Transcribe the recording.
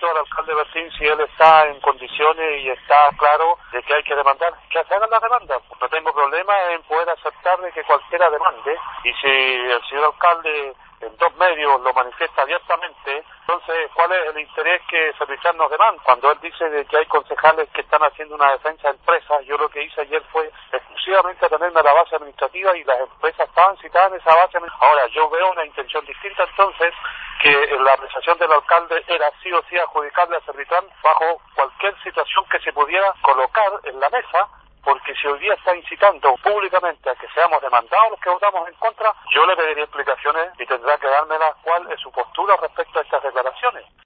pregunto al alcalde Bertín si él está en condiciones y está claro de que hay que demandar, que se hagan las demandas. No tengo problema en poder aceptar de que cualquiera demande, y si el señor alcalde en 2 medios lo manifiesta abiertamente, entonces ¿cuál es el interés que Servichal nos demanda? Cuando él dice de que hay concejales que están haciendo una defensa de empresas, yo lo que hice ayer fue exclusivamente atenerme a la base administrativa y las empresas estaban citadas en esa base administrativa. Ahora, yo veo una intención distinta entonces, que la apreciación del alcalde era sí o sí adjudicarle a Servichal bajo cualquier situación que se pudiera colocar en la mesa, porque si hoy día está incitando públicamente a que seamos demandados los que votamos en contra, yo le pediría explicaciones y tendrá que dármelas cuál es su postura respecto a estas declaraciones.